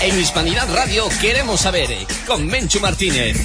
En Hispanidad Radio queremos saber, con Menchu Martínez.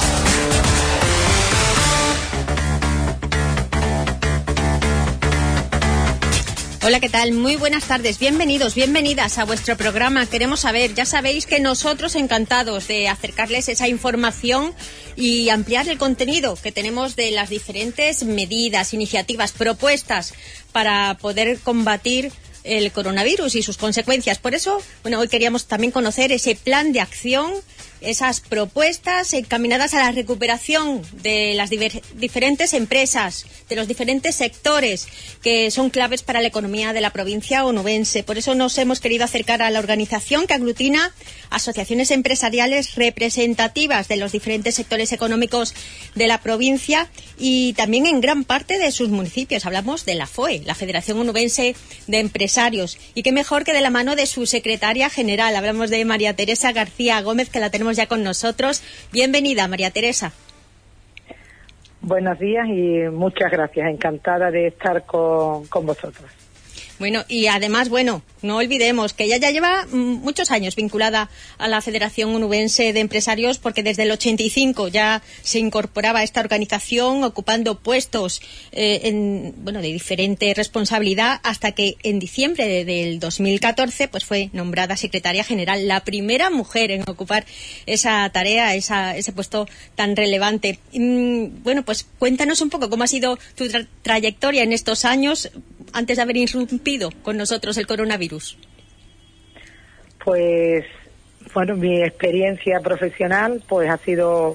Hola, ¿qué tal? Muy buenas tardes. Bienvenidos, bienvenidas a vuestro programa. Queremos saber, ya sabéis que nosotros encantados de acercarles esa información y ampliar el contenido que tenemos de las diferentes medidas, iniciativas, propuestas para poder combatir el coronavirus y sus consecuencias. Por eso, hoy queríamos también conocer ese plan de acción, esas propuestas encaminadas a la recuperación de las diferentes empresas, de los diferentes sectores que son claves para la economía de la provincia onubense. Por eso nos hemos querido acercar a la organización que aglutina asociaciones empresariales representativas de los diferentes sectores económicos de la provincia y también en gran parte de sus municipios. Hablamos de la FOE, la Federación Onubense de Empresarios. Y qué mejor que de la mano de su secretaria general. Hablamos de María Teresa García Gómez, que la tenemos ya con nosotros. Bienvenida, María Teresa. Buenos días y muchas gracias. Encantada de estar con vosotros. Bueno, y además, no olvidemos que ella ya lleva muchos años vinculada a la Federación Onubense de Empresarios, porque desde el 85 ya se incorporaba a esta organización ocupando puestos de diferente responsabilidad, hasta que en diciembre del 2014 pues fue nombrada secretaria general, la primera mujer en ocupar esa tarea, ese puesto tan relevante. Pues cuéntanos un poco cómo ha sido tu trayectoria en estos años antes de haber irrumpido con nosotros el coronavirus. Pues, mi experiencia profesional pues ha sido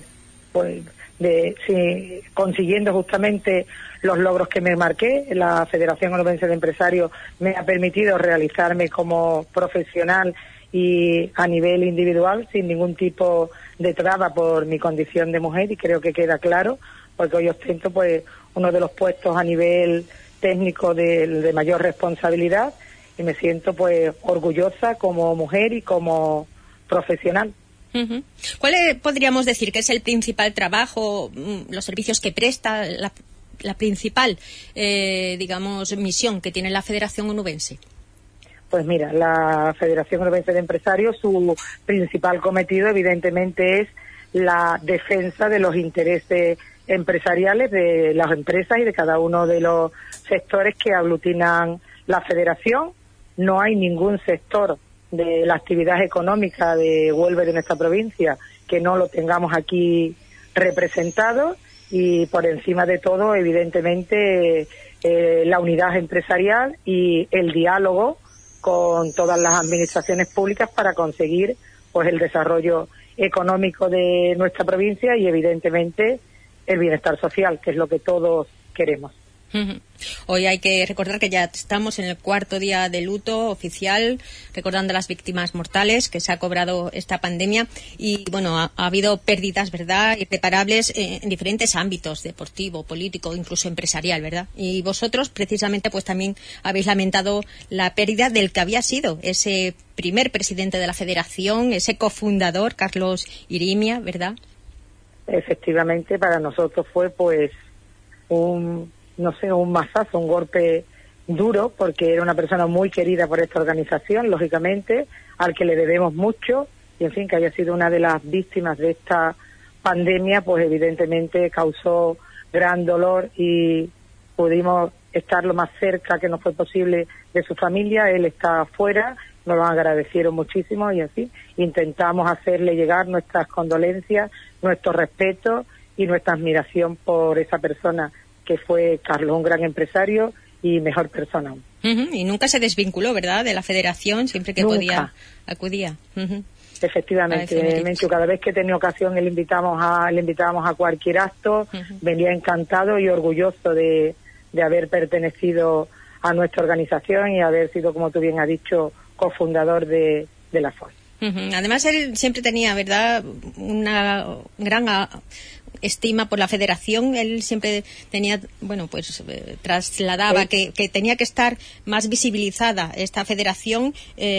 consiguiendo justamente los logros que me marqué. La Federación Onubense de Empresarios me ha permitido realizarme como profesional y a nivel individual sin ningún tipo de traba por mi condición de mujer, y creo que queda claro, porque hoy ostento pues uno de los puestos a nivel técnico de mayor responsabilidad, y me siento pues orgullosa como mujer y como profesional. Uh-huh. ¿Cuál podríamos decir que es el principal trabajo, los servicios que presta, la principal, misión que tiene la Federación Onubense? Pues mira, la Federación Onubense de Empresarios, su principal cometido evidentemente es la defensa de los intereses empresariales de las empresas y de cada uno de los sectores que aglutinan la Federación. No hay ningún sector de la actividad económica de Huelva y de nuestra provincia que no lo tengamos aquí representado, y por encima de todo, evidentemente, la unidad empresarial y el diálogo con todas las administraciones públicas para conseguir pues el desarrollo económico de nuestra provincia y evidentemente el bienestar social, que es lo que todos queremos. Uh-huh. Hoy hay que recordar que ya estamos en el 4º día de luto oficial, recordando a las víctimas mortales que se ha cobrado esta pandemia, y ha habido pérdidas, ¿verdad?, irreparables en diferentes ámbitos, deportivo, político, incluso empresarial, ¿verdad? Y vosotros precisamente pues también habéis lamentado la pérdida del que había sido ese primer presidente de la Federación, ese cofundador, Carlos Irimia, ¿verdad? Efectivamente, para nosotros fue pues un mazazo, un golpe duro, porque era una persona muy querida por esta organización, lógicamente, al que le debemos mucho, y en fin, que haya sido una de las víctimas de esta pandemia, pues evidentemente causó gran dolor, y pudimos estar lo más cerca que nos fue posible de su familia. Él está afuera, nos lo agradecieron muchísimo, y así intentamos hacerle llegar nuestras condolencias, nuestro respeto y nuestra admiración por esa persona que fue Carlos, un gran empresario y mejor persona. Uh-huh. Y nunca se desvinculó, ¿verdad?, de la Federación, siempre que podía acudía. Uh-huh. Efectivamente, Menchu, cada vez que tenía ocasión le invitábamos a cualquier acto. Uh-huh. Venía encantado y orgulloso de haber pertenecido a nuestra organización y haber sido, como tú bien has dicho, cofundador de la FOE. Uh-huh. Además, él siempre tenía, ¿verdad?, una gran estima por la Federación. Él siempre tenía, trasladaba que tenía que estar más visibilizada esta Federación,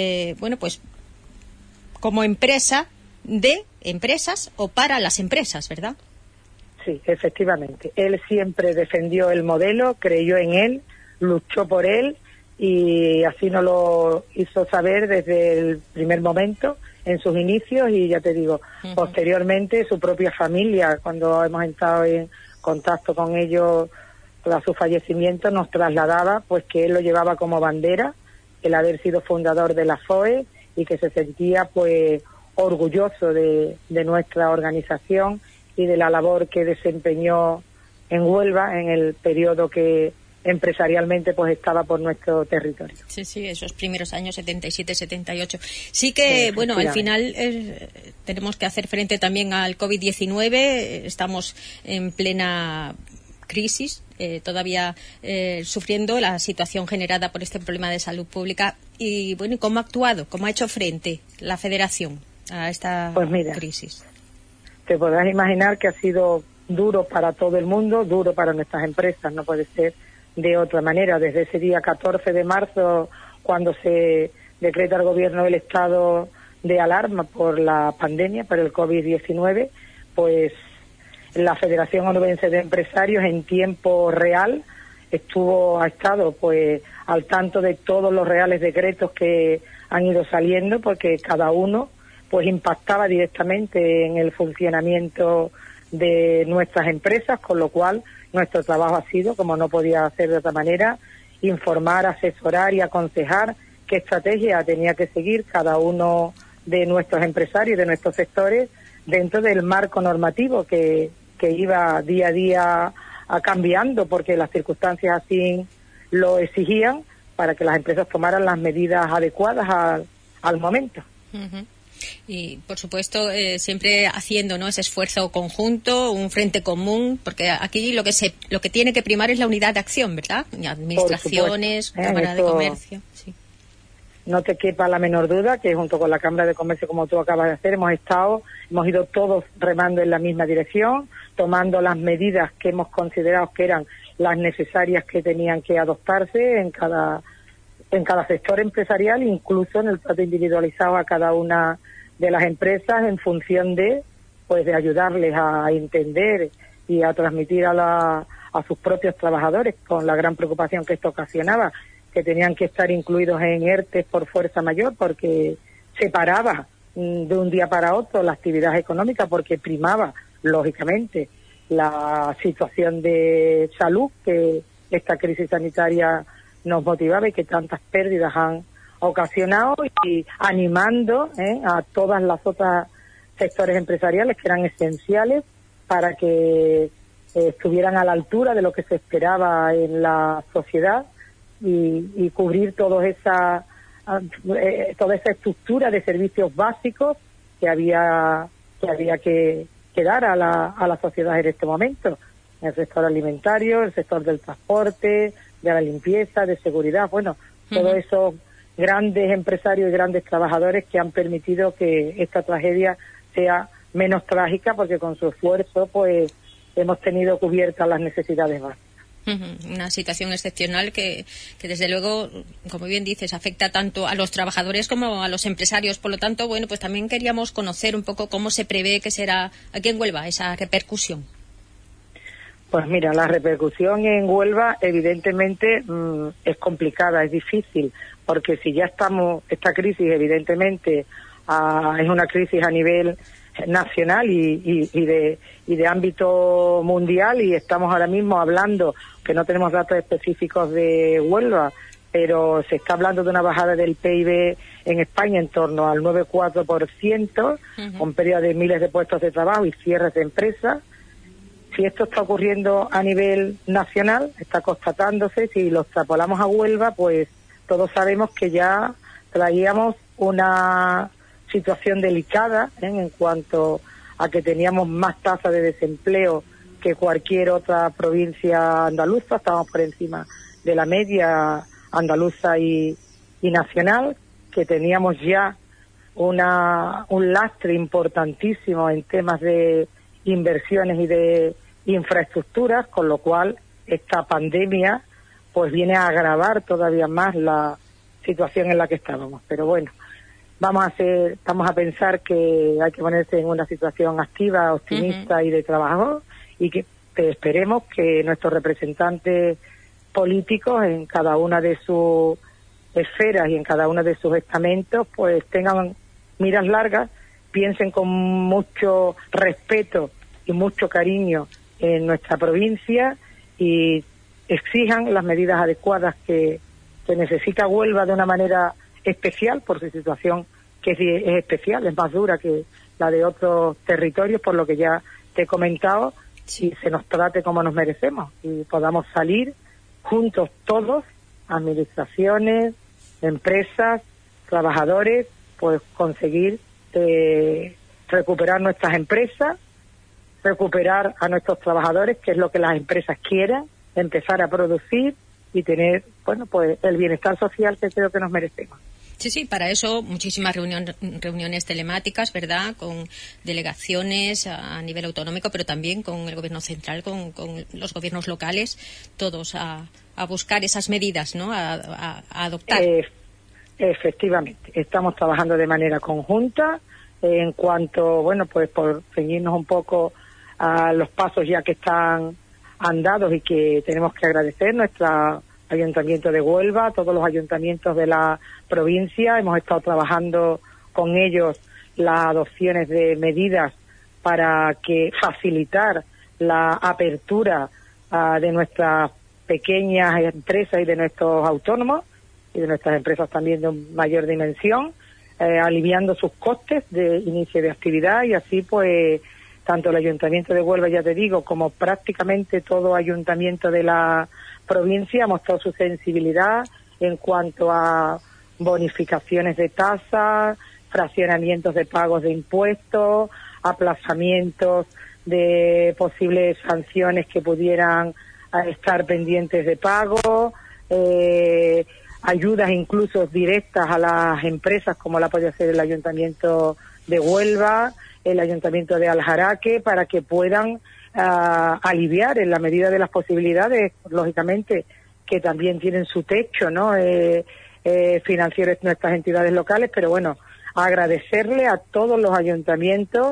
como empresa de empresas o para las empresas, ¿verdad? Sí, efectivamente. Él siempre defendió el modelo, creyó en él, luchó por él, y así nos lo hizo saber desde el primer momento en sus inicios y ya te digo, posteriormente su propia familia, cuando hemos estado en contacto con ellos tras su fallecimiento, nos trasladaba pues que él lo llevaba como bandera, el haber sido fundador de la FOE y que se sentía pues orgulloso de nuestra organización y de la labor que desempeñó en Huelva en el periodo que empresarialmente pues estaba por nuestro territorio. Sí, esos primeros años 77, 78. Sí que, bueno, al final tenemos que hacer frente también al COVID-19, estamos en plena crisis, todavía sufriendo la situación generada por este problema de salud pública. Y bueno, ¿y cómo ha actuado, cómo ha hecho frente la Federación a esta crisis? Te podrás imaginar que ha sido duro para todo el mundo, duro para nuestras empresas, no puede ser de otra manera. Desde ese día 14 de marzo, cuando se decreta el gobierno del estado de alarma por la pandemia, por el COVID-19, pues la Federación Onubense de Empresarios en tiempo real ha estado pues al tanto de todos los reales decretos que han ido saliendo, porque cada uno pues impactaba directamente en el funcionamiento de nuestras empresas, con lo cual nuestro trabajo ha sido, como no podía ser de otra manera, informar, asesorar y aconsejar qué estrategia tenía que seguir cada uno de nuestros empresarios, de nuestros sectores, dentro del marco normativo que iba día a día cambiando, porque las circunstancias así lo exigían, para que las empresas tomaran las medidas adecuadas al momento. Y por supuesto siempre haciendo, ¿no?, ese esfuerzo conjunto, un frente común, porque aquí lo que tiene que primar es la unidad de acción, ¿verdad? Administraciones, Cámara de Comercio. Sí. No te quepa la menor duda que junto con la Cámara de Comercio, como tú acabas de hacer, hemos ido todos remando en la misma dirección, tomando las medidas que hemos considerado que eran las necesarias que tenían que adoptarse en cada sector empresarial, incluso en el trato individualizado a cada una de las empresas, en función de ayudarles a entender y a transmitir a sus propios trabajadores, con la gran preocupación que esto ocasionaba, que tenían que estar incluidos en ERTE por fuerza mayor, porque se paraba de un día para otro la actividad económica, porque primaba, lógicamente, la situación de salud que esta crisis sanitaria nos motivaba y que tantas pérdidas han ocasionado, y animando a todas las otras sectores empresariales que eran esenciales para que estuvieran a la altura de lo que se esperaba en la sociedad y cubrir toda esa estructura de servicios básicos que había que dar a la sociedad en este momento, en el sector alimentario, el sector del transporte, de la limpieza, de seguridad, todos esos grandes empresarios y grandes trabajadores que han permitido que esta tragedia sea menos trágica, porque con su esfuerzo pues hemos tenido cubiertas las necesidades básicas. Una situación excepcional que desde luego, como bien dices, afecta tanto a los trabajadores como a los empresarios. Por lo tanto, pues también queríamos conocer un poco cómo se prevé que será aquí en Huelva esa repercusión. Pues mira, la repercusión en Huelva evidentemente es complicada, es difícil, porque si ya esta crisis evidentemente es una crisis a nivel nacional y de ámbito mundial, y estamos ahora mismo hablando, que no tenemos datos específicos de Huelva, pero se está hablando de una bajada del PIB en España en torno al 9,4%, con pérdida de miles de puestos de trabajo y cierres de empresas. Si esto está ocurriendo a nivel nacional, está constatándose, si lo extrapolamos a Huelva, pues todos sabemos que ya traíamos una situación delicada en cuanto a que teníamos más tasa de desempleo que cualquier otra provincia andaluza, estábamos por encima de la media andaluza y nacional, que teníamos ya un lastre importantísimo en temas de inversiones y de infraestructuras, con lo cual esta pandemia pues viene a agravar todavía más la situación en la que estábamos. Pero bueno, vamos a pensar que hay que ponerse en una situación activa, optimista y de trabajo, y que esperemos que nuestros representantes políticos en cada una de sus esferas y en cada uno de sus estamentos pues tengan miras largas, piensen con mucho respeto y mucho cariño en nuestra provincia y exijan las medidas adecuadas que necesita Huelva de una manera especial por su situación, que es especial, es más dura que la de otros territorios, por lo que ya te he comentado, y se nos trate como nos merecemos y podamos salir juntos todos, administraciones, empresas, trabajadores, pues conseguir recuperar nuestras empresas, recuperar a nuestros trabajadores, que es lo que las empresas quieran, empezar a producir y tener, bueno, pues el bienestar social que creo que nos merecemos. Sí, para eso muchísimas reuniones telemáticas, ¿verdad?, con delegaciones a nivel autonómico, pero también con el gobierno central, con los gobiernos locales, todos a buscar esas medidas, ¿no?, a adoptar. Efectivamente, estamos trabajando de manera conjunta en cuanto, bueno, pues por ceñirnos un poco a los pasos ya que están andados y que tenemos que agradecer nuestra Ayuntamiento de Huelva, todos los ayuntamientos de la provincia. Hemos estado trabajando con ellos las adopciones de medidas para que facilitar la apertura de nuestras pequeñas empresas y de nuestros autónomos y de nuestras empresas también de mayor dimensión, aliviando sus costes de inicio de actividad y así pues tanto el Ayuntamiento de Huelva, ya te digo, como prácticamente todo ayuntamiento de la provincia ha mostrado su sensibilidad en cuanto a bonificaciones de tasas, fraccionamientos de pagos de impuestos, aplazamientos de posibles sanciones que pudieran estar pendientes de pago, ayudas incluso directas a las empresas como la puede hacer el Ayuntamiento de Huelva, el Ayuntamiento de Aljaraque, para que puedan aliviar en la medida de las posibilidades, lógicamente, que también tienen su techo, ¿no?, financiero en nuestras entidades locales, pero bueno, agradecerle a todos los ayuntamientos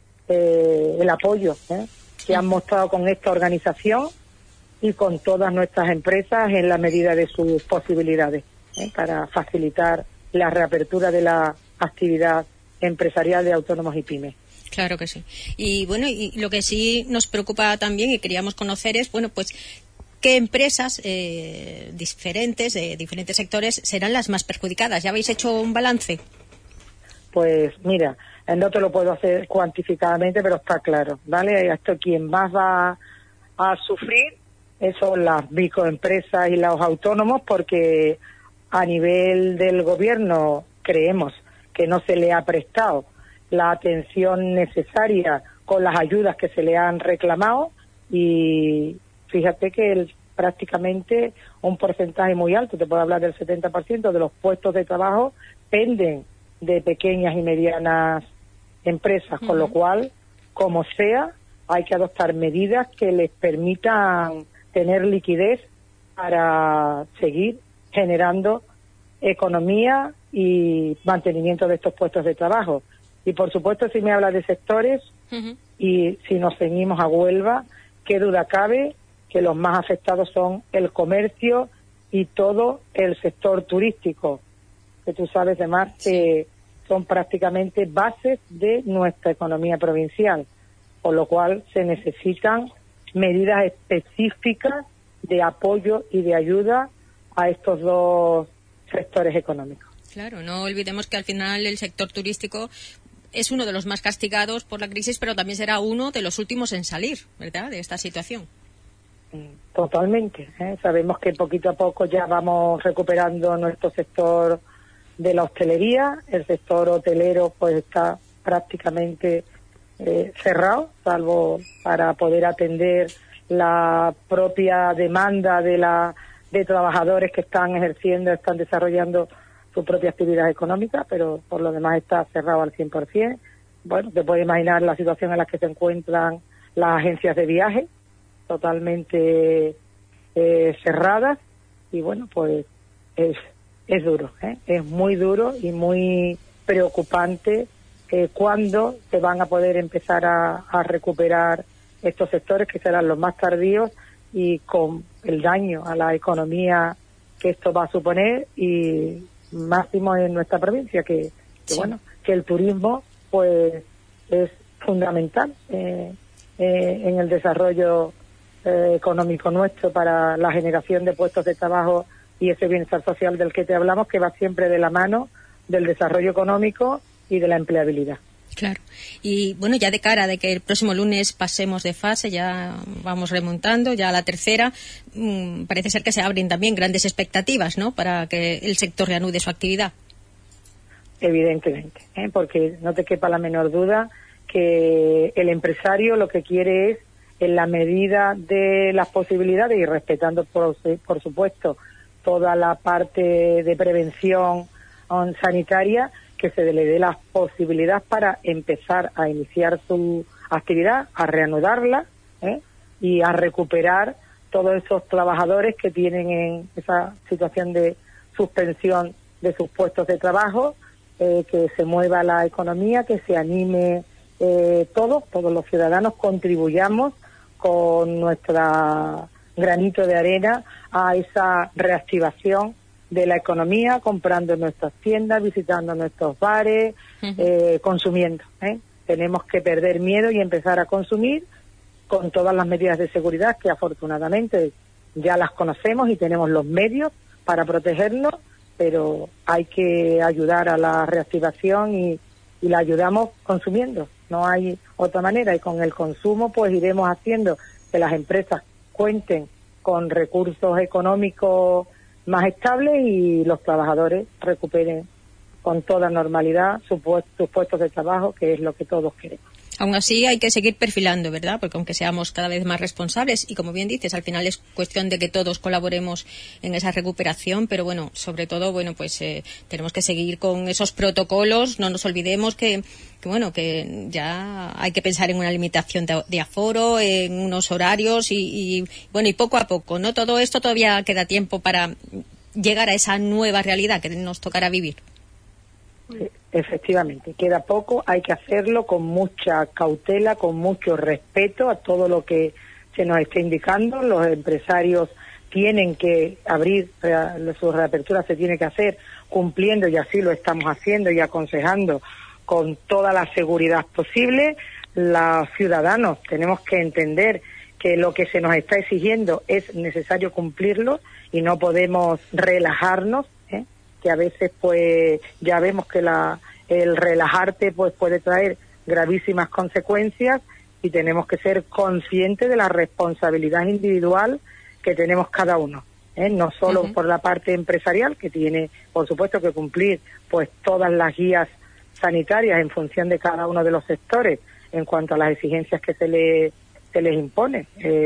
el apoyo que han mostrado con esta organización y con todas nuestras empresas en la medida de sus posibilidades, para facilitar la reapertura de la actividad empresarial de autónomos y pymes. Claro que sí. Y bueno, y lo que sí nos preocupa también y queríamos conocer es, bueno, pues qué empresas diferentes, de diferentes sectores, serán las más perjudicadas. ¿Ya habéis hecho un balance? Pues mira, no te lo puedo hacer cuantificadamente, pero está claro, ¿vale? Esto quien más va a sufrir son las microempresas y los autónomos, porque a nivel del gobierno creemos que no se le ha prestado la atención necesaria con las ayudas que se le han reclamado y fíjate que prácticamente un porcentaje muy alto, te puedo hablar del 70% de los puestos de trabajo penden de pequeñas y medianas empresas, con lo cual, como sea, hay que adoptar medidas que les permitan tener liquidez para seguir generando economía y mantenimiento de estos puestos de trabajo. Y por supuesto, si me habla de sectores y si nos ceñimos a Huelva, qué duda cabe que los más afectados son el comercio y todo el sector turístico, que tú sabes además que son prácticamente bases de nuestra economía provincial, por lo cual se necesitan medidas específicas de apoyo y de ayuda a estos dos sectores económicos. Claro, no olvidemos que al final el sector turístico es uno de los más castigados por la crisis, pero también será uno de los últimos en salir, ¿verdad?, de esta situación. Totalmente. Sabemos que poquito a poco ya vamos recuperando nuestro sector de la hostelería. El sector hotelero pues está prácticamente cerrado, salvo para poder atender la propia demanda de trabajadores que están desarrollando su propia actividad económica, pero por lo demás está cerrado al 100%. Bueno, te puedes imaginar la situación en la que se encuentran las agencias de viaje, totalmente cerradas, y bueno, pues es duro, es muy duro y muy preocupante cuándo se van a poder empezar a recuperar estos sectores, que serán los más tardíos, y con el daño a la economía que esto va a suponer, y máximo en nuestra provincia, que bueno, que el turismo pues es fundamental en el desarrollo económico nuestro, para la generación de puestos de trabajo y ese bienestar social del que te hablamos, que va siempre de la mano del desarrollo económico y de la empleabilidad. Claro. Y bueno, ya de cara de que el próximo lunes pasemos de fase, ya vamos remontando, ya a la tercera, parece ser que se abren también grandes expectativas, ¿no?, para que el sector reanude su actividad. Evidentemente, porque no te quepa la menor duda que el empresario lo que quiere es, en la medida de las posibilidades y respetando por supuesto toda la parte de prevención sanitaria, que se le dé la posibilidad para empezar a iniciar su actividad, a reanudarla y a recuperar todos esos trabajadores que tienen en esa situación de suspensión de sus puestos de trabajo, que se mueva la economía, que se anime todos los ciudadanos contribuyamos con nuestra granito de arena a esa reactivación de la economía, comprando en nuestras tiendas, visitando nuestros bares, consumiendo. Tenemos que perder miedo y empezar a consumir con todas las medidas de seguridad que afortunadamente ya las conocemos y tenemos los medios para protegernos, pero hay que ayudar a la reactivación y la ayudamos consumiendo. No hay otra manera, y con el consumo pues iremos haciendo que las empresas cuenten con recursos económicos más estables y los trabajadores recuperen con toda normalidad sus puestos de trabajo, que es lo que todos queremos. Aún así hay que seguir perfilando, ¿verdad? Porque aunque seamos cada vez más responsables, y como bien dices, al final es cuestión de que todos colaboremos en esa recuperación, pero bueno, sobre todo, bueno, pues tenemos que seguir con esos protocolos. No nos olvidemos que ya hay que pensar en una limitación de aforo, en unos horarios y poco a poco, ¿no? Todo esto todavía queda tiempo para llegar a esa nueva realidad que nos tocará vivir. Efectivamente, queda poco, hay que hacerlo con mucha cautela, con mucho respeto a todo lo que se nos está indicando. Los empresarios tienen que abrir, su reapertura se tiene que hacer cumpliendo, y así lo estamos haciendo y aconsejando con toda la seguridad posible. Los ciudadanos tenemos que entender que lo que se nos está exigiendo es necesario cumplirlo y no podemos relajarnos, que a veces pues ya vemos que el relajarte pues puede traer gravísimas consecuencias, y tenemos que ser conscientes de la responsabilidad individual que tenemos cada uno, no solo por la parte empresarial, que tiene por supuesto que cumplir pues todas las guías sanitarias en función de cada uno de los sectores en cuanto a las exigencias que se les impone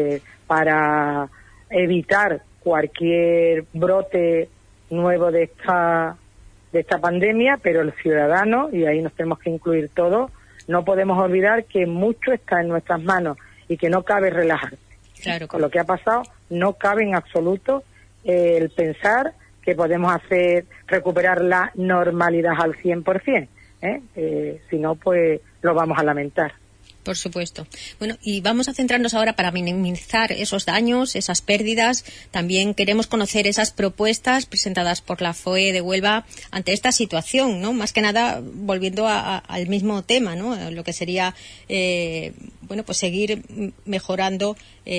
para evitar cualquier brote nuevo de esta pandemia, pero el ciudadano, y ahí nos tenemos que incluir todos, no podemos olvidar que mucho está en nuestras manos y que no cabe relajarse. Claro. Con lo que ha pasado, no cabe en absoluto el pensar que podemos recuperar la normalidad al 100%, si no, pues lo vamos a lamentar. Por supuesto. Bueno, y vamos a centrarnos ahora para minimizar esos daños, esas pérdidas. También queremos conocer esas propuestas presentadas por la FOE de Huelva ante esta situación, ¿no? Más que nada, volviendo al mismo tema, ¿no? Lo que sería, pues seguir mejorando,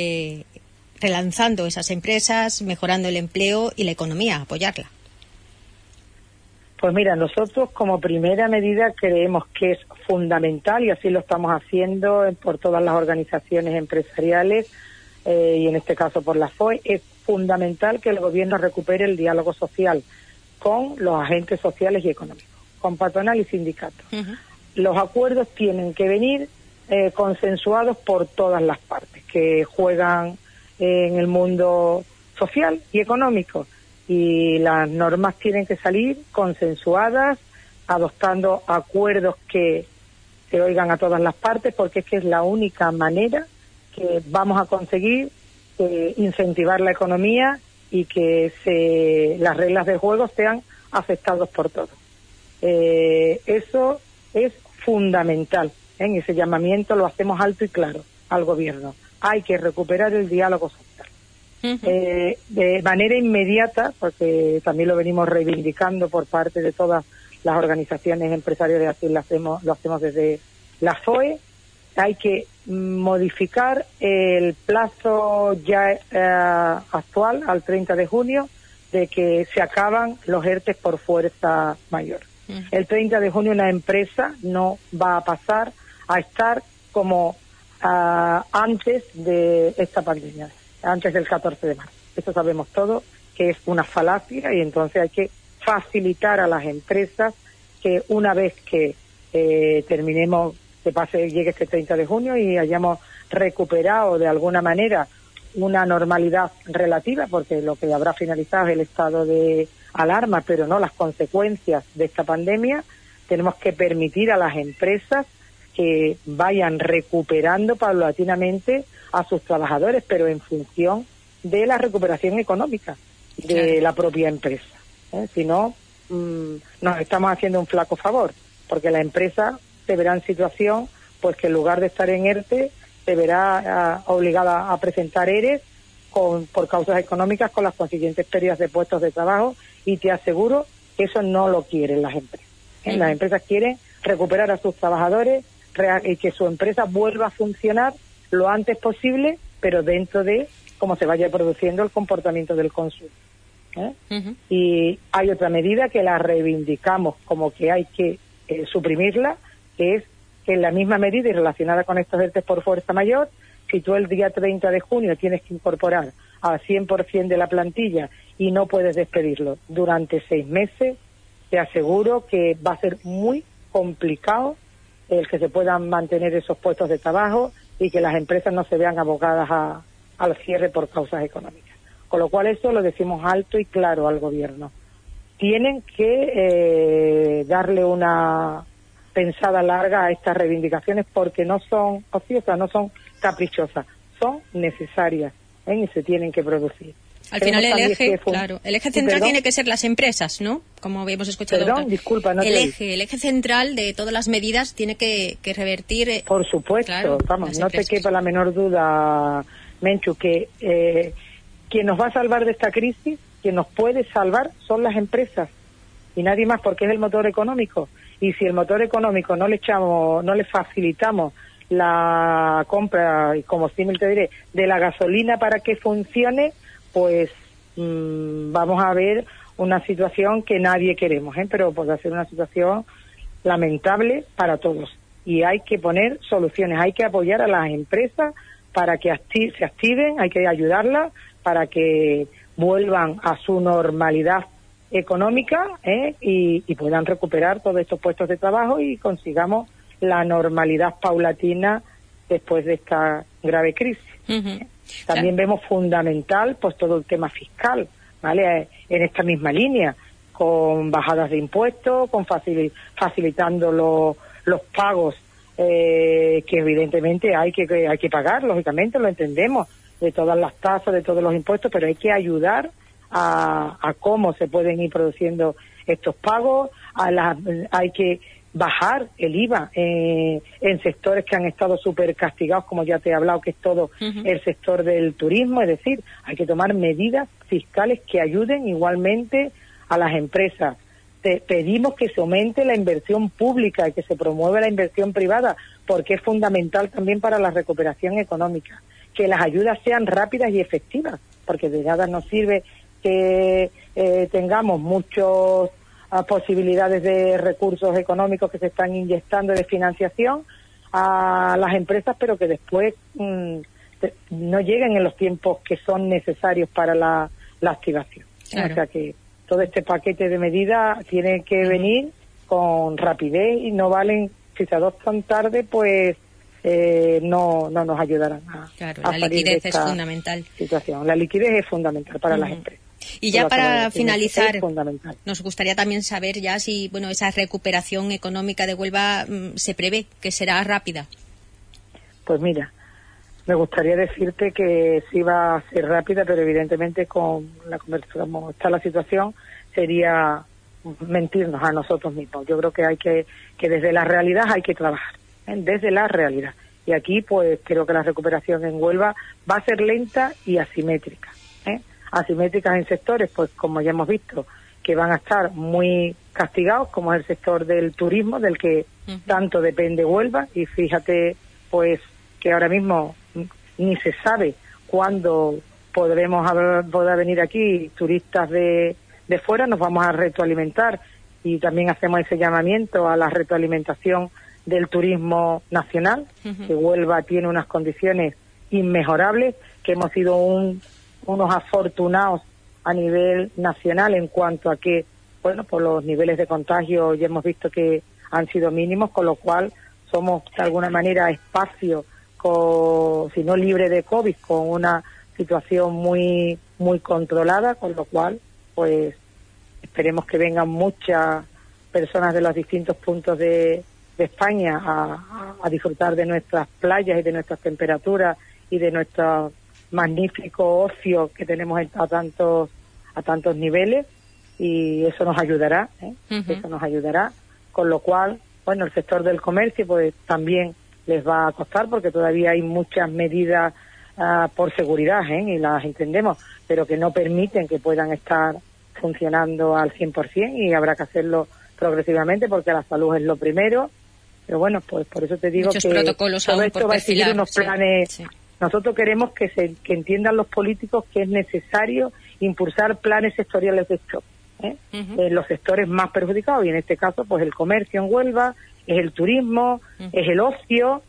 relanzando esas empresas, mejorando el empleo y la economía, apoyarla. Pues mira, nosotros como primera medida creemos que es fundamental, y así lo estamos haciendo por todas las organizaciones empresariales y en este caso por la FOE, es fundamental que el gobierno recupere el diálogo social con los agentes sociales y económicos, con patronal y sindicatos. Los acuerdos tienen que venir consensuados por todas las partes que juegan en el mundo social y económico, y las normas tienen que salir consensuadas, adoptando acuerdos que se oigan a todas las partes, porque es que es la única manera que vamos a conseguir incentivar la economía y que las reglas del juego sean aceptadas por todos. Eso es fundamental. En ese llamamiento lo hacemos alto y claro al gobierno. Hay que recuperar el diálogo social. De manera inmediata, porque también lo venimos reivindicando por parte de todas las organizaciones empresariales así lo hacemos desde la FOE. Hay que modificar el plazo ya actual, al 30 de junio, de que se acaban los ERTE por fuerza mayor. El 30 de junio una empresa no va a pasar a estar como antes de esta pandemia, antes del 14 de marzo. Eso sabemos todos que es una falacia, y entonces hay que facilitar a las empresas que una vez que terminemos, llegue este 30 de junio y hayamos recuperado de alguna manera una normalidad relativa, porque lo que habrá finalizado es el estado de alarma, pero no las consecuencias de esta pandemia. Tenemos que permitir a las empresas que vayan recuperando paulatinamente a sus trabajadores, pero en función de la recuperación económica de la propia empresa. Si no, nos estamos haciendo un flaco favor, porque la empresa se verá en situación, pues que en lugar de estar en ERTE, se verá obligada a presentar ERES por causas económicas, con las consiguientes pérdidas de puestos de trabajo, y te aseguro que eso no lo quieren las empresas. Las empresas quieren recuperar a sus trabajadores y que su empresa vuelva a funcionar lo antes posible, pero dentro de cómo se vaya produciendo el comportamiento del consumo. Y hay otra medida que la reivindicamos como que hay que suprimirla, que es que en la misma medida y relacionada con estos ERTE por fuerza mayor, si tú el día 30 de junio tienes que incorporar al 100% de la plantilla y no puedes despedirlo durante 6 meses, te aseguro que va a ser muy complicado el que se puedan mantener esos puestos de trabajo y que las empresas no se vean abocadas al cierre por causas económicas. Con lo cual eso lo decimos alto y claro al gobierno. Tienen que darle una pensada larga a estas reivindicaciones, porque no son ociosas, no son caprichosas, son necesarias y se tienen que producir. Al final el eje central tiene que ser las empresas, ¿no? Como habíamos escuchado. Disculpa, no el eje central de todas las medidas tiene que revertir. Por supuesto, vamos, no te quepa la menor duda, Menchu, que quien nos va a salvar de esta crisis, quien nos puede salvar son las empresas y nadie más, porque es el motor económico. Y si el motor económico no le facilitamos la compra, y como símil te diré, de la gasolina para que funcione, pues vamos a ver una situación que nadie queremos, pero puede ser una situación lamentable para todos. Y hay que poner soluciones, hay que apoyar a las empresas para que se activen, hay que ayudarlas para que vuelvan a su normalidad económica y puedan recuperar todos estos puestos de trabajo y consigamos la normalidad paulatina después de esta grave crisis. También vemos fundamental pues todo el tema fiscal, ¿vale? En esta misma línea, con bajadas de impuestos, con facilitando los pagos que evidentemente hay que pagar, lógicamente, lo entendemos, de todas las tasas, de todos los impuestos, pero hay que ayudar a cómo se pueden ir produciendo estos pagos, hay que bajar el IVA en sectores que han estado súper castigados, como ya te he hablado, que es todo el sector del turismo. Es decir, hay que tomar medidas fiscales que ayuden igualmente a las empresas. Pedimos que se aumente la inversión pública y que se promueva la inversión privada, porque es fundamental también para la recuperación económica. Que las ayudas sean rápidas y efectivas, porque de nada nos sirve que tengamos muchas posibilidades de recursos económicos que se están inyectando de financiación a las empresas, pero que después no lleguen en los tiempos que son necesarios para la activación. Claro. O sea que todo este paquete de medidas tiene que venir con rapidez y no valen, si se adoptan tarde, pues no nos ayudarán a la liquidez es fundamental. Situación. La liquidez es fundamental para las empresas. Y ya para finalizar, nos gustaría también saber ya si esa recuperación económica de Huelva se prevé que será rápida. Pues mira, me gustaría decirte que sí va a ser rápida, pero evidentemente como está la situación, sería mentirnos a nosotros mismos. Yo creo que hay que desde la realidad hay que trabajar, desde la realidad. Y aquí pues creo que la recuperación en Huelva va a ser lenta y asimétrica. Asimétricas en sectores, pues como ya hemos visto, que van a estar muy castigados, como es el sector del turismo, del que tanto depende Huelva, y fíjate pues que ahora mismo ni se sabe cuándo poder venir aquí turistas de fuera. Nos vamos a retroalimentar y también hacemos ese llamamiento a la retroalimentación del turismo nacional, que Huelva tiene unas condiciones inmejorables, que hemos sido unos afortunados a nivel nacional en cuanto a que, bueno, por los niveles de contagio ya hemos visto que han sido mínimos, con lo cual somos de alguna manera espacio, si no libre de COVID, con una situación muy muy controlada, con lo cual pues esperemos que vengan muchas personas de los distintos puntos de España a disfrutar de nuestras playas y de nuestras temperaturas y de nuestro magnífico ocio que tenemos a tantos niveles, y eso nos ayudará, eso nos ayudará, con lo cual, bueno, el sector del comercio pues también les va a costar, porque todavía hay muchas medidas por seguridad, y las entendemos, pero que no permiten que puedan estar funcionando al 100%, y habrá que hacerlo progresivamente porque la salud es lo primero. Pero bueno, pues por eso te digo muchos que protocolos todo aún esto por va a seguir perfilar, unos planes. sí. Nosotros queremos que entiendan los políticos que es necesario impulsar planes sectoriales de shock, en los sectores más perjudicados, y en este caso pues el comercio en Huelva, es el turismo, es el ocio,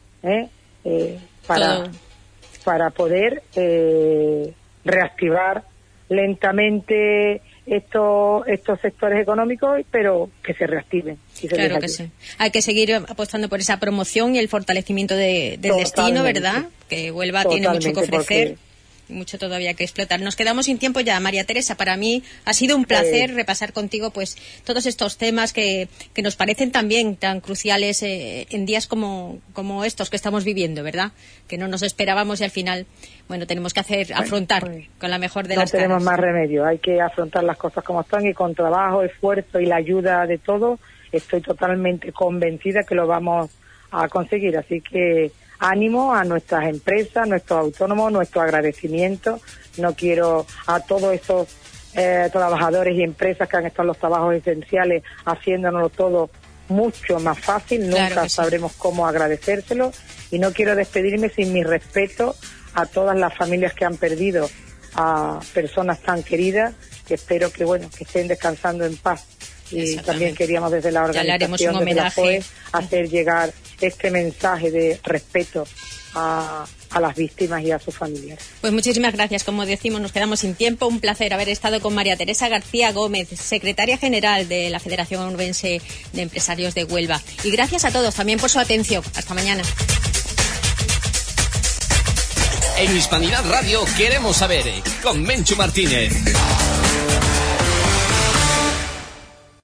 para poder reactivar lentamente estos sectores económicos, pero que se reactiven. Claro que sí. Hay que seguir apostando por esa promoción y el fortalecimiento del destino, ¿verdad? Que Huelva tiene mucho que ofrecer. Mucho todavía que explotar. Nos quedamos sin tiempo ya, María Teresa. Para mí ha sido un placer repasar contigo pues todos estos temas que nos parecen también tan cruciales en días como estos que estamos viviendo, ¿verdad? Que no nos esperábamos y al final, bueno, tenemos que afrontar con la mejor de las caras. No tenemos más remedio, hay que afrontar las cosas como están, y con trabajo, esfuerzo y la ayuda de todos, estoy totalmente convencida que lo vamos a conseguir. Así que ánimo a nuestras empresas, nuestros autónomos, nuestro agradecimiento. No quiero a todos esos trabajadores y empresas que han estado en los trabajos esenciales haciéndonos todo mucho más fácil. Nunca sabremos cómo agradecérselo, y no quiero despedirme sin mi respeto a todas las familias que han perdido a personas tan queridas, que espero que estén descansando en paz. Y también queríamos desde la organización, desde la FOE, hacer llegar este mensaje de respeto a las víctimas y a sus familiares. Pues muchísimas gracias. Como decimos, nos quedamos sin tiempo. Un placer haber estado con María Teresa García Gómez, secretaria general de la Federación Onubense de Empresarios de Huelva. Y gracias a todos también por su atención. Hasta mañana. En Hispanidad Radio queremos saber, con Menchu Martínez.